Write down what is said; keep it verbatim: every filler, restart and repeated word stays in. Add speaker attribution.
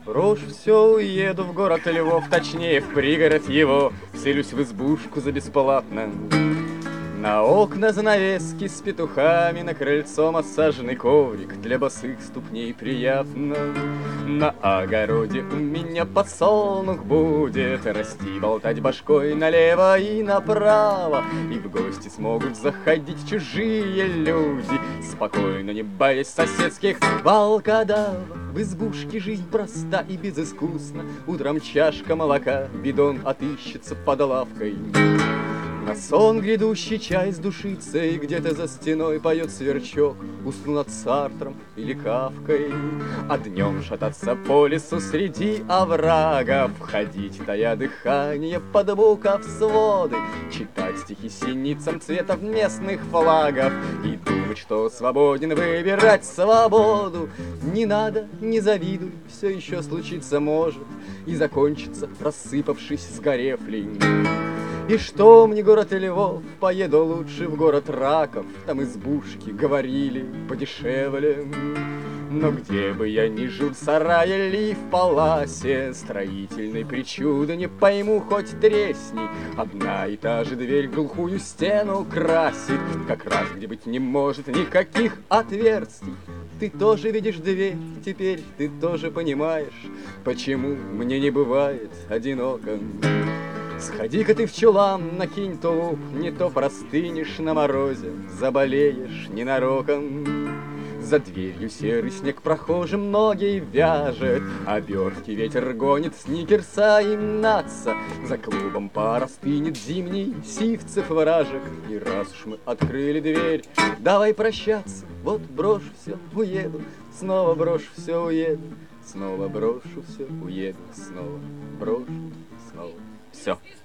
Speaker 1: Брошу все, уеду в город Львов, точнее, в пригород его, вселюсь в избушку за бесплатно. На окна занавески с петухами, на крыльцо массажный коврик, для босых ступней приятно. На огороде у меня подсолнух будет расти, болтать башкой налево и направо, и в гости смогут заходить чужие люди, спокойно, не боясь соседских волкодавов. В избушке жизнь проста и безыскусна, утром чашка молока, бидон отыщется под лавкой. На сон грядущий чай сдушится, и где-то за стеной поет сверчок, усну над Сартром или Кафкой. А днем шататься по лесу среди оврагов, ходить, тая дыхание под буков своды, читать стихи синицам цветов местных флагов и думать, что свободен, выбирать свободу. Не надо, не завидуй, все еще случиться может и закончится, рассыпавшись, сгорев ли. И что мне город Львов, поеду лучше в город Раков, там избушки, говорили, подешевле. Но где бы я ни жил, в сарае ли в паласе, строительной причуды не пойму, хоть тресни. Одна и та же дверь глухую стену красит, как раз где быть не может никаких отверстий. Ты тоже видишь дверь, теперь ты тоже понимаешь, почему мне не бывает одиноко. Сходи-ка ты в чулан, накинь тулуп, не то простынешь на морозе, заболеешь ненароком. За дверью серый снег прохожим ноги вяжет, обертки ветер гонит, сникерса и наца. За клубом пара стынет зимний сивцев вражек, и раз уж мы открыли дверь, давай прощаться. Вот брошу все, уеду, снова брошу все, уеду, снова брошу все, уеду, снова брошу, снова. Все.